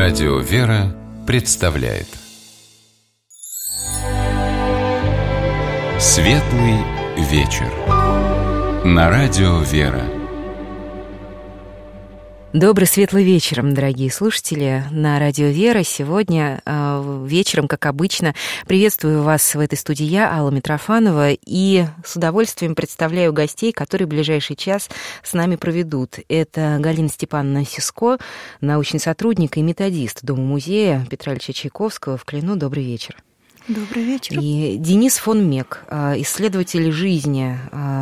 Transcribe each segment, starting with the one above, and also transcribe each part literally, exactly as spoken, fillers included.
Радио «Вера» представляет Светлый вечер на Радио «Вера». Добрый светлый вечер, дорогие слушатели, на Радио «Вера». Сегодня э, вечером, как обычно, приветствую вас в этой студии я, Алла Митрофанова, и с удовольствием представляю гостей, которые в ближайший час с нами проведут. Это Галина Степановна Сиско, научный сотрудник и методист Дома-музея Петра Ильича Чайковского в Клину. Добрый вечер. Добрый вечер. И Денис фон Мек, исследователь жизни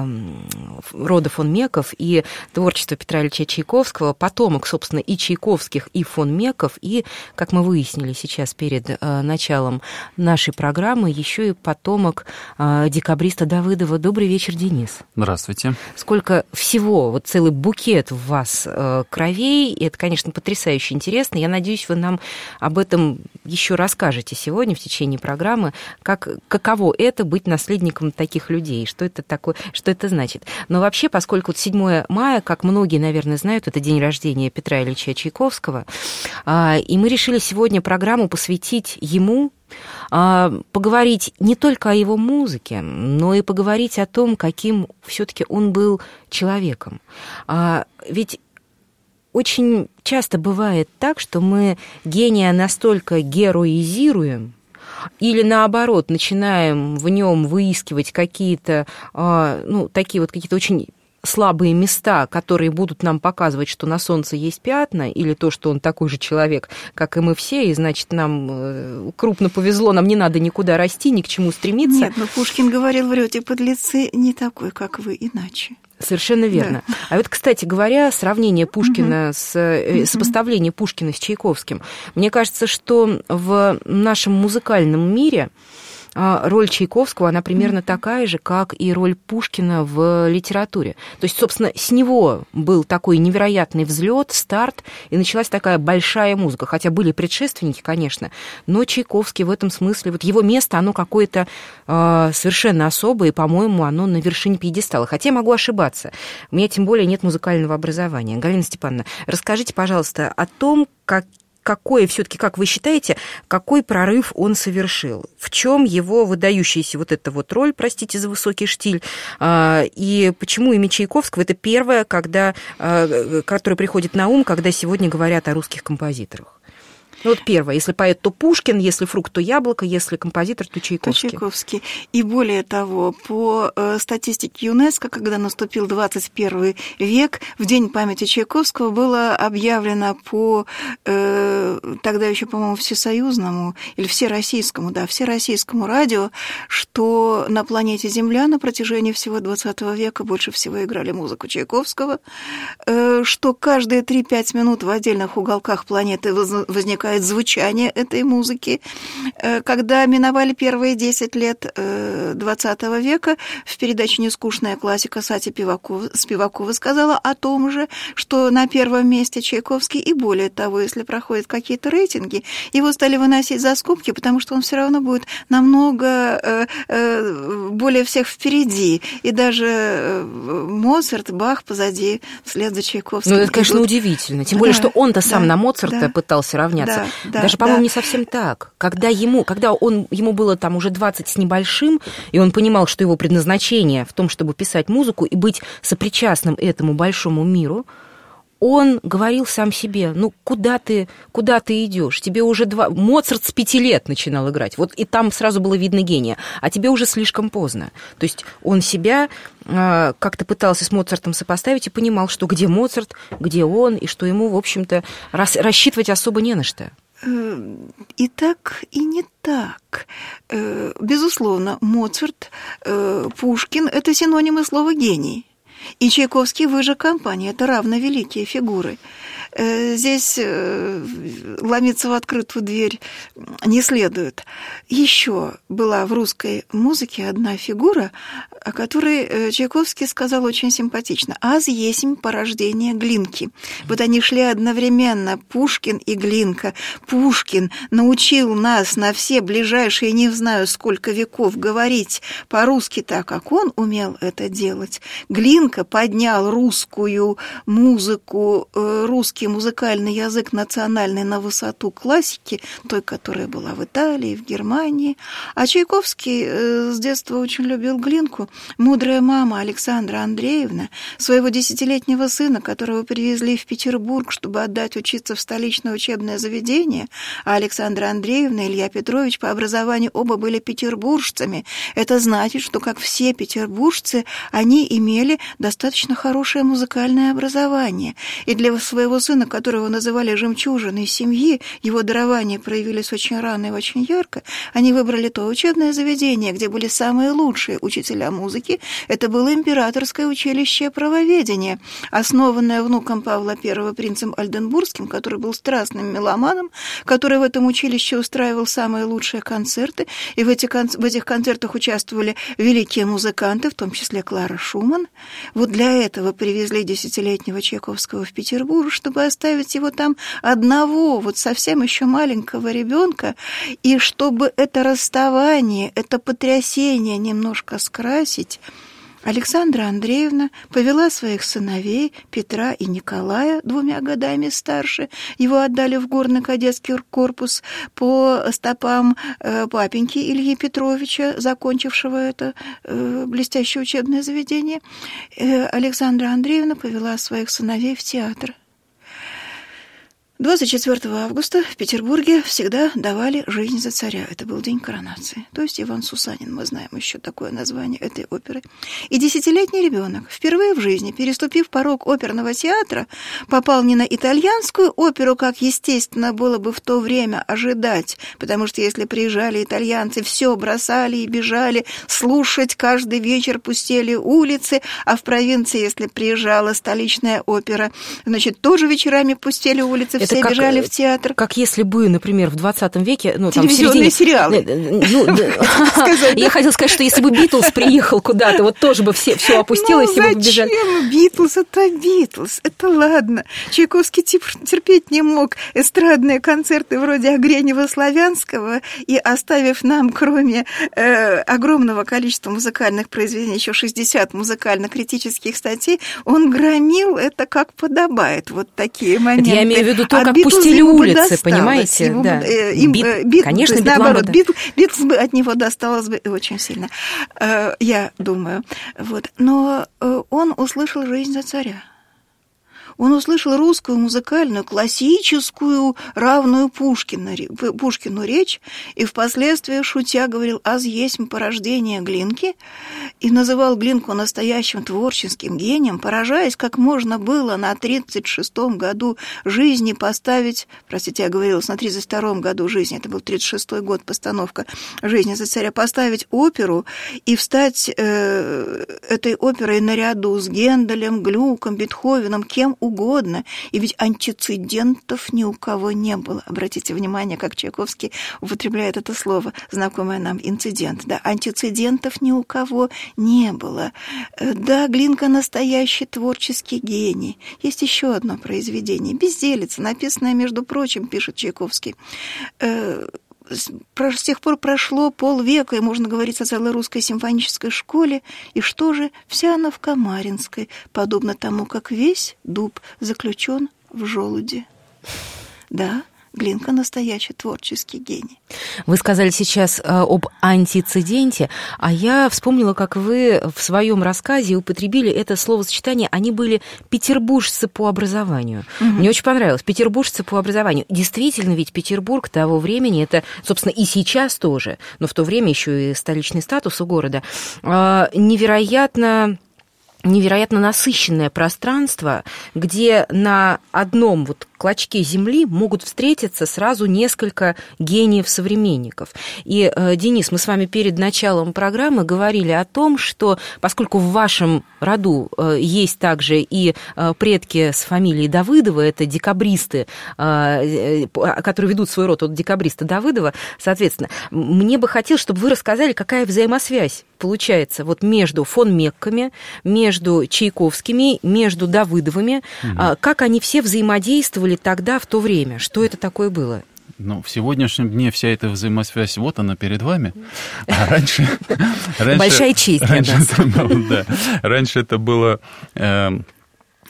рода фон Меков и творчества Петра Ильича Чайковского, потомок, собственно, и Чайковских, и фон Меков, и, как мы выяснили сейчас перед началом нашей программы, еще и потомок декабриста Давыдова. Добрый вечер, Денис. Здравствуйте. Сколько всего, вот целый букет в вас кровей, и это, конечно, потрясающе интересно. Я надеюсь, вы нам об этом еще расскажете сегодня в течение программы. Как, каково это быть наследником таких людей, что это такое, что это значит. Но вообще, поскольку седьмое мая, как многие, наверное, знают, это день рождения Петра Ильича Чайковского, и мы решили сегодня программу посвятить ему, поговорить не только о его музыке, но и поговорить о том, каким все-таки он был человеком. Ведь очень часто бывает так, что мы гения настолько героизируем, или наоборот, начинаем в нем выискивать какие-то, ну, такие вот какие-то очень слабые места, которые будут нам показывать, что на солнце есть пятна, или то, что он такой же человек, как и мы все, и, значит, нам крупно повезло, нам не надо никуда расти, ни к чему стремиться. Нет, но Пушкин говорил, врете, подлецы, не такой, как вы, иначе. Совершенно верно. Да. А вот, кстати говоря, сравнение Пушкина, угу. с, сопоставление Пушкина с Чайковским, мне кажется, что в нашем музыкальном мире роль Чайковского, она примерно такая же, как и роль Пушкина в литературе. То есть, собственно, с него был такой невероятный взлет, старт, и началась такая большая музыка. Хотя были предшественники, конечно, но Чайковский в этом смысле, вот его место, оно какое-то э, совершенно особое, и, по-моему, оно на вершине пьедестала. Хотя я могу ошибаться. У меня тем более нет музыкального образования. Галина Степановна, расскажите, пожалуйста, о том, как какой все-таки, как вы считаете, какой прорыв он совершил? В чем его выдающаяся вот эта вот роль, простите за высокий штиль, и почему имя Чайковского это первое, когда, которое приходит на ум, когда сегодня говорят о русских композиторах? Ну, вот первое. Если поэт, то Пушкин, если фрукт, то яблоко, если композитор, то Чайковский. То Чайковский. И более того, по статистике ЮНЕСКО, когда наступил двадцать первый век, в День памяти Чайковского было объявлено по э, тогда еще, по-моему, всесоюзному или всероссийскому, да, всероссийскому радио, что на планете Земля на протяжении всего двадцатого века больше всего играли музыку Чайковского, э, что каждые три-пять минут в отдельных уголках планеты возникает звучание этой музыки. Когда миновали первые десять лет двадцатого века, в передаче «Нескучная классика» Сати Пивакова, Спивакова сказала о том же, что на первом месте Чайковский, и более того, если проходят какие-то рейтинги, его стали выносить за скобки, потому что он все равно будет намного более всех впереди. И даже Моцарт, Бах позади, вслед за Чайковским. Ну, это, конечно, идут... удивительно. Тем более, да, что он-то сам да, на Моцарта да, пытался равняться. Да, да, Даже, по-моему, да. не совсем так. Когда ему, когда он, ему было там уже двадцать с небольшим, и он понимал, что его предназначение в том, чтобы писать музыку и быть сопричастным этому большому миру, он говорил сам себе, ну, куда ты, куда ты идешь? Тебе уже два... Моцарт с пяти лет начинал играть, вот и там сразу было видно гения, а тебе уже слишком поздно. То есть он себя э, как-то пытался с Моцартом сопоставить и понимал, что где Моцарт, где он, и что ему, в общем-то, рас... рассчитывать особо не на что. И так, и не так. Безусловно, Моцарт, Пушкин – это синонимы слова «гений». И Чайковский выше компании – это равно великие фигуры. Здесь ломиться в открытую дверь не следует. Еще была в русской музыке одна фигура, о которой Чайковский сказал очень симпатично. «Аз есмь порождение Глинки». Вот они шли одновременно, Пушкин и Глинка. Пушкин научил нас на все ближайшие, не знаю сколько веков, говорить по-русски так, как он умел это делать. Глинка поднял русскую музыку, русский вывести музыкальный язык национальный на высоту классики, той, которая была в Италии, в Германии. А Чайковский с детства очень любил Глинку. Мудрая мама Александра Андреевна своего десятилетнего сына, которого привезли в Петербург, чтобы отдать учиться в столичное учебное заведение, а Александра Андреевна и Илья Петрович по образованию оба были петербуржцами. Это значит, что, как все петербуржцы, они имели достаточно хорошее музыкальное образование. И для своего сына, которого называли «жемчужиной семьи», его дарования проявились очень рано и очень ярко, они выбрали то учебное заведение, где были самые лучшие учителя музыки. Это было Императорское училище правоведения, основанное внуком Павла I принцем Ольденбургским, который был страстным меломаном, который в этом училище устраивал самые лучшие концерты. И в, эти, в этих концертах участвовали великие музыканты, в том числе Клара Шуман. Вот для этого привезли десятилетнего Чайковского в Петербург, чтобы оставить его там одного, вот совсем еще маленького ребенка, и чтобы это расставание, это потрясение немножко скрасить, Александра Андреевна повела своих сыновей, Петра и Николая, двумя годами старше, его отдали в горный кадетский корпус по стопам папеньки Ильи Петровича, закончившего это блестящее учебное заведение. Александра Андреевна повела своих сыновей в театр. двадцать четвёртого августа в Петербурге всегда давали «Жизнь за царя». Это был день коронации. То есть Иван Сусанин, мы знаем еще такое название этой оперы. И десятилетний ребенок, впервые в жизни, переступив порог оперного театра, попал не на итальянскую оперу, как, естественно, было бы в то время ожидать, потому что если приезжали итальянцы, все бросали и бежали слушать, каждый вечер пустели улицы, а в провинции, если приезжала столичная опера, значит, тоже вечерами пустели улицы, все как, бежали в театр. Как если бы, например, в двадцатом веке... Ну, телевизионные там, середине... сериалы. Я хотела сказать, что если бы Битлз приехал куда-то, вот тоже бы все опустилось, все бы побежали. Зачем Битлз? Это Битлз. Это ладно. Чайковский терпеть не мог эстрадные концерты вроде Огренева-Славянского, и оставив нам, кроме огромного количества музыкальных произведений, еще шестьдесят музыкально-критических статей, он громил это как подобает. Вот такие моменты. Я имею в виду то, как пустили улицы, понимаете? Ему, да. им, Бит, бит, конечно, то есть, наоборот, Битлз, Битлз бы от него досталось бы очень сильно, я думаю. Вот. Но он услышал «Жизнь за царя». Он услышал русскую музыкальную, классическую, равную Пушкину, Пушкину речь, и впоследствии, шутя, говорил «аз есть порождение Глинки», и называл Глинку настоящим творческим гением, поражаясь, как можно было на тридцать шестом году жизни поставить, простите, я говорила, на тридцать втором году жизни, это был тридцать шестой год, постановка «Жизни за царя», поставить оперу и встать э, этой оперой наряду с Генделем, Глюком, Бетховеном, кем угодно, и ведь антицидентов ни у кого не было. Обратите внимание, как Чайковский употребляет это слово, знакомое нам инцидент. Да, антицидентов ни у кого не было. Да, Глинка настоящий творческий гений. Есть еще одно произведение «Безделица», написанное, между прочим, пишет Чайковский. С тех пор прошло полвека, и можно говорить о целой русской симфонической школе, и что же, вся она в Камаринской, подобно тому, как весь дуб заключен в желуди. Да, Глинка настоящий творческий гений. Вы сказали сейчас об антициденте, а я вспомнила, как вы в своем рассказе употребили это словосочетание «они были петербуржцы по образованию». Угу. Мне очень понравилось. Петербуржцы по образованию. Действительно, ведь Петербург того времени, это, собственно, и сейчас тоже, но в то время еще и столичный статус у города, невероятно... невероятно насыщенное пространство, где на одном вот клочке земли могут встретиться сразу несколько гениев-современников. И, Денис, мы с вами перед началом программы говорили о том, что поскольку в вашем роду есть также и предки с фамилией Давыдова, это декабристы, которые ведут свой род от декабриста Давыдова, соответственно, мне бы хотелось, чтобы вы рассказали, какая взаимосвязь получается вот между фон Мекками, между Чайковскими, между Давыдовыми, угу. Как они все взаимодействовали тогда, в то время? Что это такое было? Ну, в сегодняшнем дне вся эта взаимосвязь, вот она перед вами. А раньше... Большая честь для нас. Раньше это было...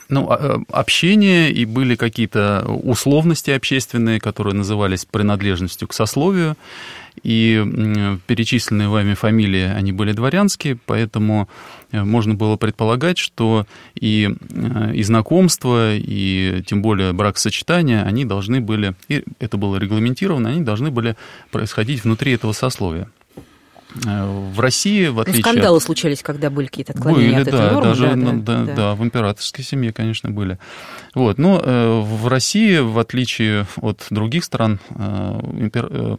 Ну, общение, и были какие-то условности общественные, которые назывались принадлежностью к сословию, и перечисленные вами фамилии, они были дворянские, поэтому можно было предполагать, что и, и знакомства, и тем более бракосочетания, они должны были, и это было регламентировано, они должны были происходить внутри этого сословия. В России, в отличие ну, скандалы от... случались, когда были какие-то отклонения были, от этой да, нормы. даже, да, да, да, да, да, в императорской семье, конечно, были. Вот. Но э, в России, в отличие от других стран, э, импер...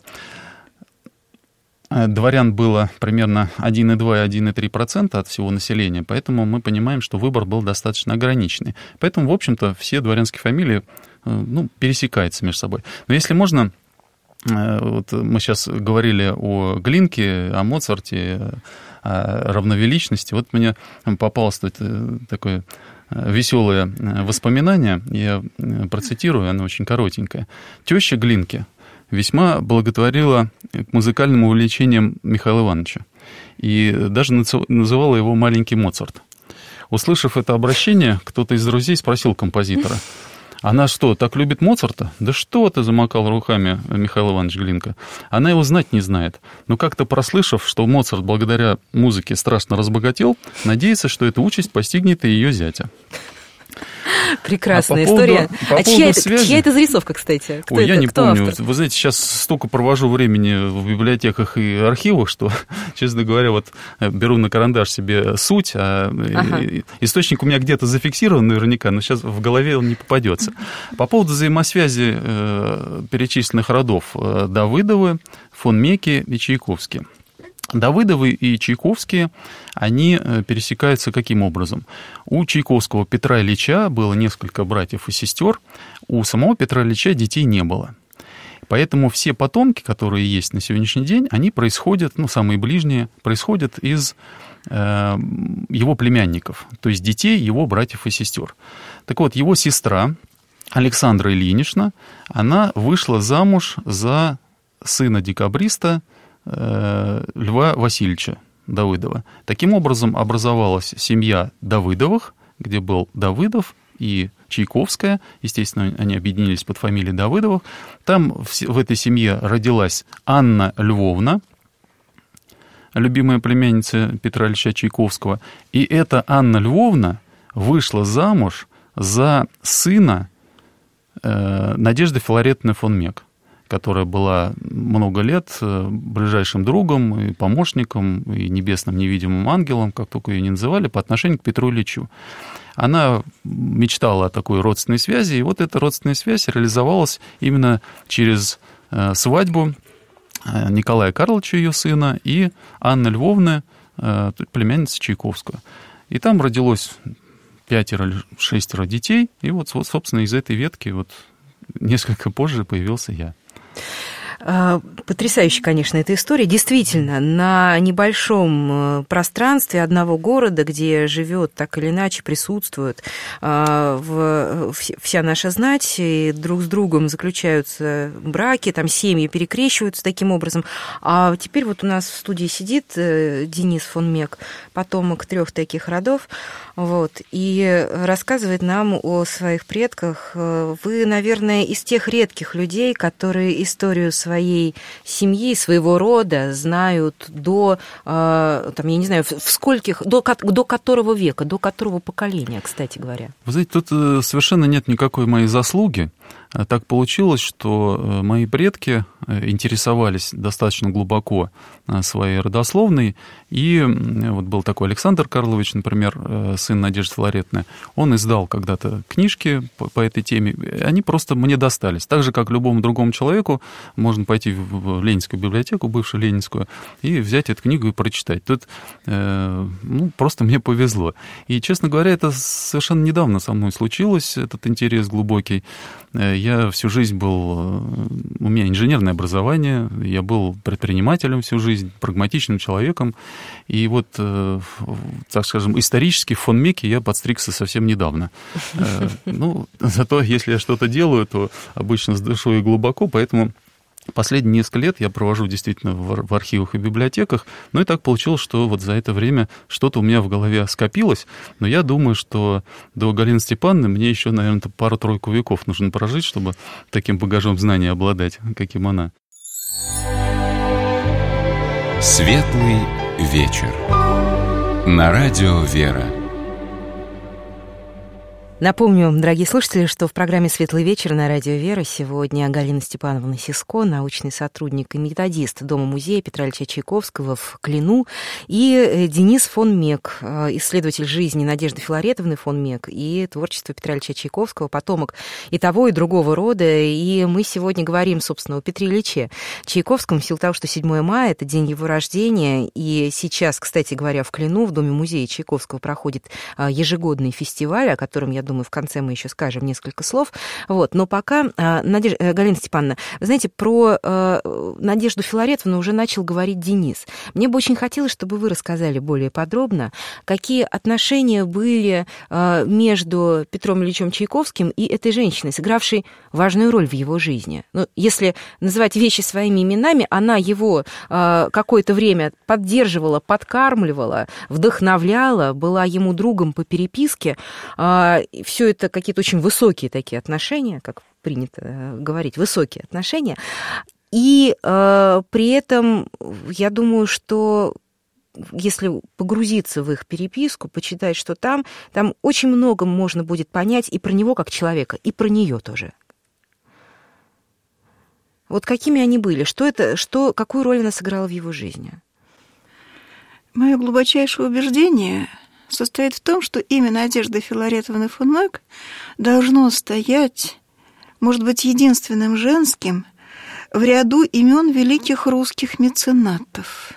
э, дворян было примерно один целых два - один целых три десятых процента от всего населения, поэтому мы понимаем, что выбор был достаточно ограниченный. Поэтому, в общем-то, все дворянские фамилии э, ну, пересекаются между собой. Но если можно... Вот мы сейчас говорили о Глинке, о Моцарте, о равновеличности. Вот мне попалось тут такое веселое воспоминание, я процитирую, оно очень коротенькое. Теща Глинки весьма благотворила к музыкальным увлечениям Михаила Ивановича и даже называла его «маленький Моцарт». Услышав это обращение, кто-то из друзей спросил композитора: «Она что, так любит Моцарта?» «Да что ты!» — замахал руками Михаил Иванович Глинка. «Она его знать не знает. Но как-то прослышав, что Моцарт благодаря музыке страшно разбогател, надеется, что эта участь постигнет и ее зятя». Прекрасная а по история. Поводу, по а чья это, связи... чья это зарисовка, кстати? Кто Ой, это? я не Кто помню. автор? Вы знаете, сейчас столько провожу времени в библиотеках и архивах, что, честно говоря, вот беру на карандаш себе суть, а ага. источник у меня где-то зафиксирован наверняка, но сейчас в голове он не попадется. По поводу взаимосвязи э, перечисленных родов: Давыдовы, фон Мекке и Чайковские. Давыдовы и Чайковские, они пересекаются каким образом? У Чайковского Петра Ильича было несколько братьев и сестер, у самого Петра Ильича детей не было. Поэтому все потомки, которые есть на сегодняшний день, они происходят, ну, самые ближние, происходят из э, его племянников, то есть детей его братьев и сестер. Так вот, его сестра Александра Ильинична, она вышла замуж за сына декабриста Льва Васильевича Давыдова. Таким образом образовалась семья Давыдовых, где был Давыдов и Чайковская. Естественно, они объединились под фамилией Давыдовых. Там в этой семье родилась Анна Львовна, любимая племянница Петра Ильича Чайковского. И эта Анна Львовна вышла замуж за сына э, Надежды Филаретовны фон Мек, которая была много лет ближайшим другом и помощником, и небесным невидимым ангелом, как только ее не называли, по отношению к Петру Ильичу. Она мечтала о такой родственной связи, и вот эта родственная связь реализовалась именно через свадьбу Николая Карловича, ее сына, и Анны Львовны, племянницы Чайковского. И там родилось пятеро-шестеро детей, и вот, вот, собственно, из этой ветки вот несколько позже появился я. Потрясающая, конечно, эта история. Действительно, на небольшом пространстве одного города, где живет так или иначе, присутствует в, вся наша знать, и друг с другом заключаются браки, там семьи перекрещиваются таким образом. А теперь вот у нас в студии сидит Денис фон Мек, потомок трех таких родов, вот, и рассказывает нам о своих предках. Вы, наверное, из тех редких людей, которые историю своей своей семьи, своего рода знают до, там, я не знаю, в скольких, до, до которого века, до которого поколения, кстати говоря. Вы знаете, тут совершенно нет никакой моей заслуги. Так получилось, что мои предки интересовались достаточно глубоко своей родословной, и вот был такой Александр Карлович, например, сын Надежды Филаретовны, он издал когда-то книжки по, по этой теме, они просто мне достались. Так же, как любому другому человеку, можно пойти в Ленинскую библиотеку, бывшую Ленинскую, и взять эту книгу и прочитать. Тут э, ну, просто мне повезло. И, честно говоря, это совершенно недавно со мной случилось, этот интерес глубокий. Я всю жизнь был... У меня инженерное образование, я был предпринимателем всю жизнь, прагматичным человеком. И вот, так скажем, исторически в фон Мекке я подстригся совсем недавно. Ну, зато если я что-то делаю, то обычно с душой и глубоко, поэтому Последние несколько лет я провожу действительно в архивах и библиотеках, но и так получилось, что вот за это время что-то у меня в голове скопилось, но я думаю, что до Галины Степановны мне еще, наверное, пару-тройку веков нужно прожить, чтобы таким багажом знаний обладать, каким она. Светлый вечер. На радио «Вера». Напомню, дорогие слушатели, что в программе «Светлый вечер» на радио «Вера» сегодня Галина Степановна Сиско, научный сотрудник и методист Дома-музея Петра Ильича Чайковского в Клину, и Денис фон Мек, исследователь жизни Надежды Филаретовны фон Мек и творчества Петра Ильича Чайковского, потомок и того, и другого рода. И мы сегодня говорим, собственно, о Петре Ильиче Чайковском в силу того, что седьмое мая – это день его рождения. И сейчас, кстати говоря, в Клину, в Доме-музея Чайковского проходит ежегодный фестиваль, о котором, я думаю, в конце мы еще скажем несколько слов. Вот. Но пока, Надежда, Галина Степановна, вы знаете, про э, Надежду Филаретовну уже начал говорить Денис. Мне бы очень хотелось, чтобы вы рассказали более подробно, какие отношения были э, между Петром Ильичем Чайковским и этой женщиной, сыгравшей важную роль в его жизни. Ну, если называть вещи своими именами, она его э, какое-то время поддерживала, подкармливала, вдохновляла, была ему другом по переписке. Э, Все это какие-то очень высокие такие отношения, как принято говорить, высокие отношения. И э, при этом я думаю, что если погрузиться в их переписку, почитать, что там, там очень много можно будет понять и про него как человека, и про нее тоже. Вот какими они были? Что это, что, какую роль она сыграла в его жизни? Мое глубочайшее убеждение состоит в том, что имя Надежды Филаретовны фон Мек должно стоять, может быть, единственным женским в ряду имен великих русских меценатов.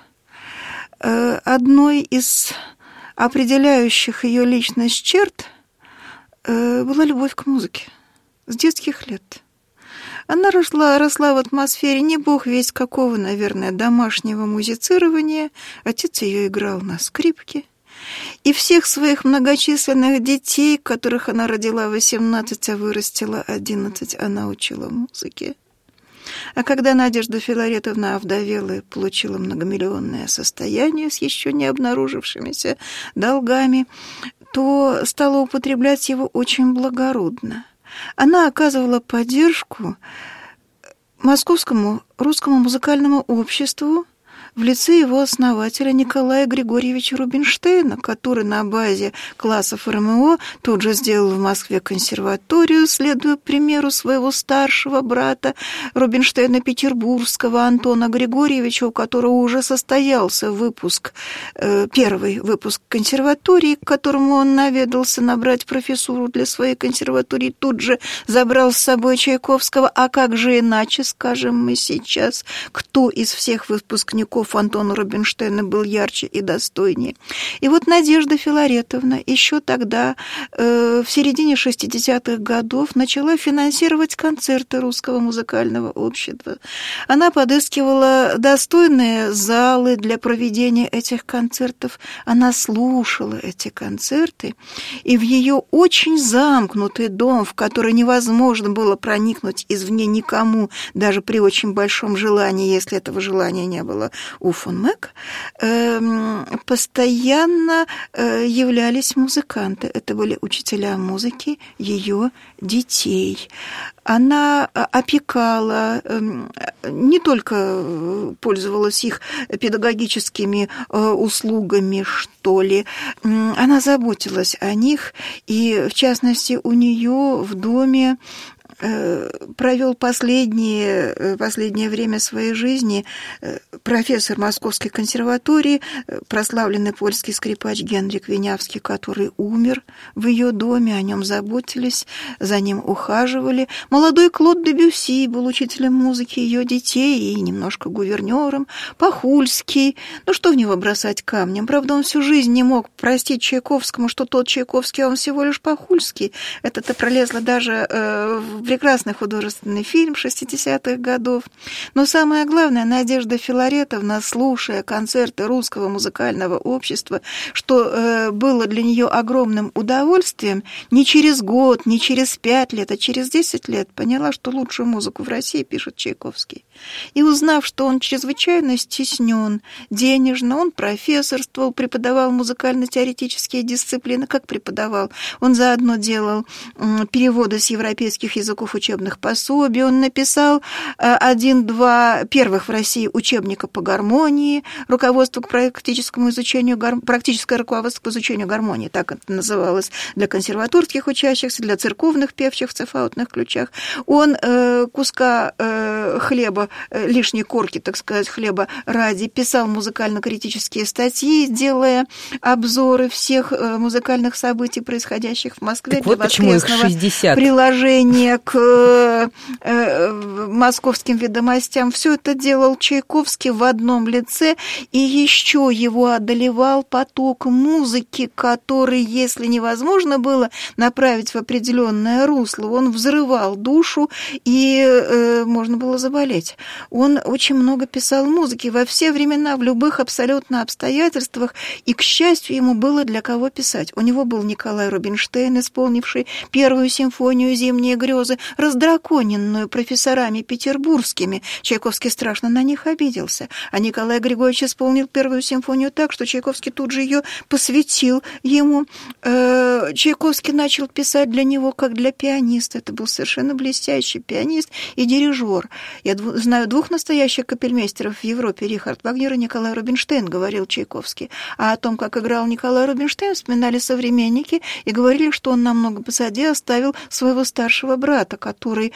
Одной из определяющих ее личность черт была любовь к музыке с детских лет. Она росла, росла в атмосфере не бог весть какого, наверное, домашнего музицирования. Отец ее играл на скрипке. И всех своих многочисленных детей, которых она родила восемнадцать, а вырастила одиннадцать, она учила музыке. А когда Надежда Филаретовна овдовела и получила многомиллионное состояние с еще не обнаружившимися долгами, то стала употреблять его очень благородно. Она оказывала поддержку Московскому русскому музыкальному обществу в лице его основателя Николая Григорьевича Рубинштейна, который на базе классов РМО тут же сделал в Москве консерваторию, следуя примеру своего старшего брата Рубинштейна Петербургского Антона Григорьевича, у которого уже состоялся выпуск, первый выпуск консерватории, к которому он наведался набрать профессуру для своей консерватории, тут же забрал с собой Чайковского. А как же иначе, скажем мы сейчас, кто из всех выпускников Антона Рубинштейна был ярче и достойнее. И вот Надежда Филаретовна еще тогда, э, в середине шестидесятых годов, начала финансировать концерты Русского музыкального общества. Она подыскивала достойные залы для проведения этих концертов. Она слушала эти концерты, и в ее очень замкнутый дом, в который невозможно было проникнуть извне никому, даже при очень большом желании, если этого желания не было у фон Мек, постоянно являлись музыканты. Это были учителя музыки ее детей. Она опекала, не только пользовалась их педагогическими услугами, что ли, она заботилась о них, и, в частности, у нее в доме провел последнее, последнее время своей жизни профессор Московской консерватории, прославленный польский скрипач Генрик Винявский, который умер в ее доме, о нем заботились, за ним ухаживали. Молодой Клод де Бюсси был учителем музыки ее детей и немножко гувернером. Пахульский, ну что в него бросать камнем? Правда, он всю жизнь не мог простить Чайковскому, что тот Чайковский, он всего лишь Пахульский. Это-то пролезло даже в прекрасный художественный фильм шестидесятых годов. Но самое главное, Надежда Филаретовна, слушая концерты Русского музыкального общества, что э, было для нее огромным удовольствием, не через год, не через пять лет, а через десять лет поняла, что лучшую музыку в России пишет Чайковский. И узнав, что он чрезвычайно стеснен денежно, он профессорствовал, преподавал музыкально-теоретические дисциплины. Как преподавал? Он заодно делал переводы с европейских языков учебных пособий, он написал один-два первых в России учебника по гармонии, руководство к практическому изучению, практическое руководство к изучению гармонии, так это называлось, для консерваторских учащихся, для церковных певчих в цефаутных ключах. Он э, куска э, хлеба, э, лишней корки, так сказать, хлеба ради, писал музыкально-критические статьи, делая обзоры всех э, музыкальных событий, происходящих в Москве, так для вот почему их шестьдесят. Приложения к э, э, московским ведомостям. Все это делал Чайковский в одном лице, и еще его одолевал поток музыки, который, если невозможно было направить в определенное русло, он взрывал душу, и э, можно было заболеть. Он очень много писал музыки во все времена, в любых абсолютно обстоятельствах, и, к счастью, ему было для кого писать. У него был Николай Рубинштейн, исполнивший первую симфонию «Зимние грезы», раздраконенную профессорами петербургскими. Чайковский страшно на них обиделся. А Николай Григорьевич исполнил первую симфонию так, что Чайковский тут же ее посвятил ему. Чайковский начал писать для него как для пианиста. Это был совершенно блестящий пианист и дирижер. Я знаю двух настоящих капельмейстеров в Европе, Рихард Вагнер и Николай Рубинштейн, говорил Чайковский. А о том, как играл Николай Рубинштейн, вспоминали современники и говорили, что он намного позади оставил своего старшего брата, который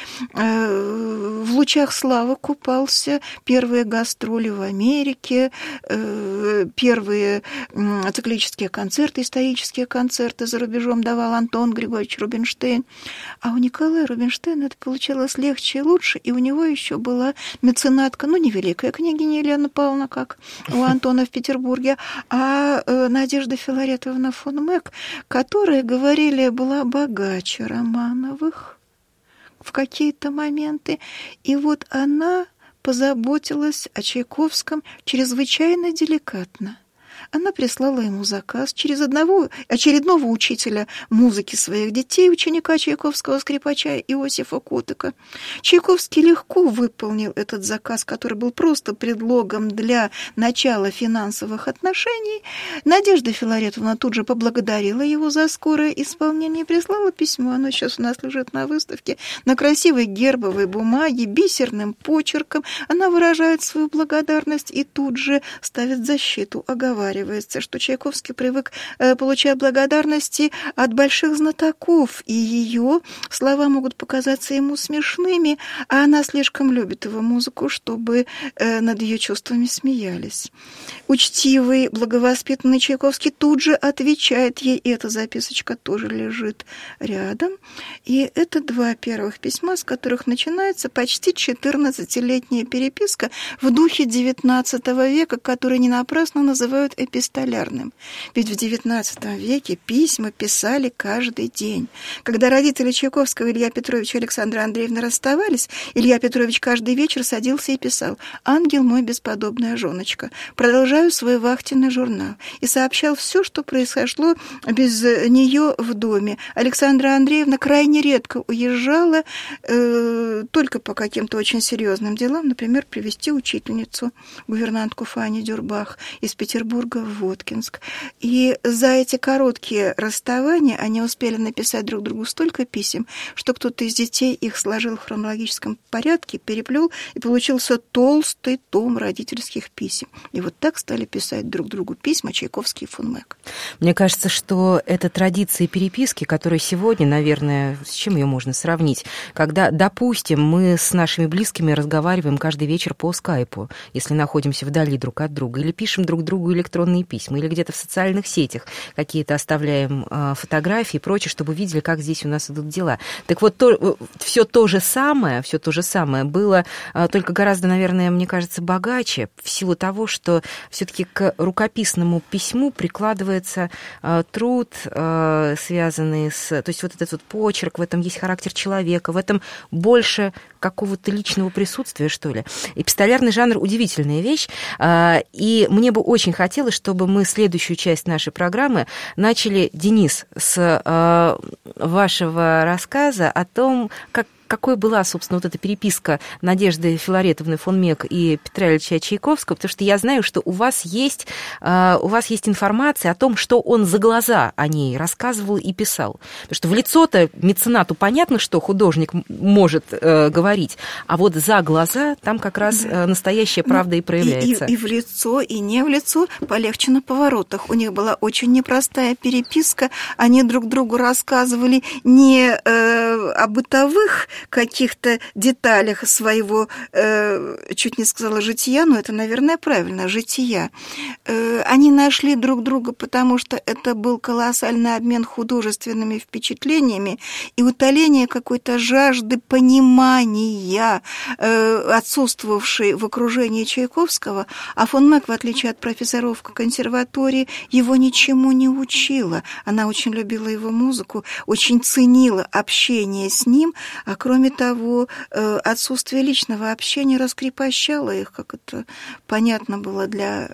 э, в лучах славы купался, первые гастроли в Америке, э, первые э, циклические концерты, исторические концерты за рубежом давал Антон Григорьевич Рубинштейн. А у Николая Рубинштейна это получалось легче и лучше, и у него еще была меценатка, ну, не великая княгиня Елена Павловна, как у Антона в Петербурге, а э, Надежда Филаретовна фон Мек, которая, говорили, была богаче Романовых в какие-то моменты. И вот она позаботилась о Чайковском чрезвычайно деликатно. Она прислала ему заказ через одного очередного учителя музыки своих детей, ученика Чайковского, скрипача Иосифа Котыка. Чайковский легко выполнил этот заказ, который был просто предлогом для начала финансовых отношений. Надежда Филаретовна тут же поблагодарила его за скорое исполнение и прислала письмо. Оно сейчас у нас лежит на выставке на красивой гербовой бумаге, бисерным почерком. Она выражает свою благодарность и тут же ставит защиту, оговаривает, что Чайковский привык э, получать благодарности от больших знатоков, и ее слова могут показаться ему смешными, а она слишком любит его музыку, чтобы э, над ее чувствами смеялись. Учтивый, благовоспитанный Чайковский тут же отвечает ей, и эта записочка тоже лежит рядом. И это два первых письма, с которых начинается почти четырнадцатилетняя переписка в духе девятнадцатого века, который не напрасно называют эпистолярным. Ведь в девятнадцатом веке письма писали каждый день. Когда родители Чайковского, Илья Петрович и Александра Андреевна, расставались, Илья Петрович каждый вечер садился и писал: «Ангел мой, бесподобная женочка, продолжаю свой вахтенный журнал», и сообщал все, что произошло без нее в доме. Александра Андреевна крайне редко уезжала, э, только по каким-то очень серьезным делам, например, привезти учительницу, гувернантку Фанни Дюрбах из Петербурга в Воткинск. И за эти короткие расставания они успели написать друг другу столько писем, что кто-то из детей их сложил в хронологическом порядке, переплел, и получился толстый том родительских писем. И вот так стали писать друг другу письма Чайковский и фон Мек. Мне кажется, что это традиция переписки, которая сегодня, наверное, с чем ее можно сравнить? Когда, допустим, мы с нашими близкими разговариваем каждый вечер по скайпу, если находимся вдали друг от друга, или пишем друг другу электронные электронные письма, или где-то в социальных сетях какие-то оставляем фотографии и прочее, чтобы видели, как здесь у нас идут дела. Так вот, то, все то же самое, все то же самое было, только гораздо, наверное, мне кажется, богаче, в силу того, что все-таки к рукописному письму прикладывается труд, связанный с... То есть вот этот вот почерк, в этом есть характер человека, в этом больше какого-то личного присутствия, что ли. Эпистолярный жанр — удивительная вещь, и мне бы очень хотелось, чтобы мы следующую часть нашей программы начали, Денис, с вашего рассказа о том, как какой была, собственно, вот эта переписка Надежды Филаретовны фон Мек и Петра Ильича Чайковского, потому что я знаю, что у вас есть, у вас есть информация о том, что он за глаза о ней рассказывал и писал. Потому что в лицо-то меценату понятно, что художник может э, говорить, а вот за глаза там как раз да. настоящая правда ну, и проявляется. И, и, и в лицо, и не в лицо, полегче на поворотах. У них была очень непростая переписка, они друг другу рассказывали не э, о бытовых каких-то деталях своего, э, чуть не сказала жития, но это, наверное, правильно, жития. Э, они нашли друг друга, потому что это был колоссальный обмен художественными впечатлениями и утоление какой-то жажды понимания, э, отсутствовавшей в окружении Чайковского, а фон Мек, в отличие от профессоров консерватории, его ничему не учила. Она очень любила его музыку, очень ценила общение с ним, а кроме того, отсутствие личного общения раскрепощало их, как это понятно было для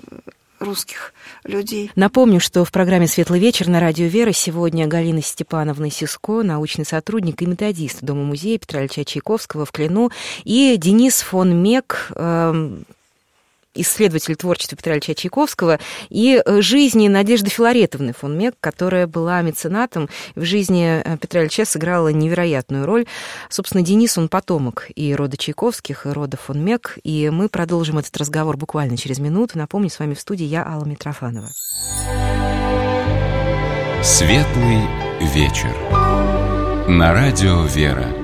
русских людей. Напомню, что в программе «Светлый вечер» на радио «Вера» сегодня Галина Степановна Сиско, научный сотрудник и методист Дома-музея Петра Ильича Чайковского в Клину, и Денис фон Мек, исследователь творчества Петра Ильича Чайковского и жизни Надежды Филаретовны фон Мек, которая была меценатом, в жизни Петра Ильича сыграла невероятную роль. Собственно, Денис, он потомок и рода Чайковских, и рода фон Мек, и мы продолжим этот разговор буквально через минуту. Напомню, с вами в студии я, Алла Митрофанова. Светлый вечер. На радио «Вера».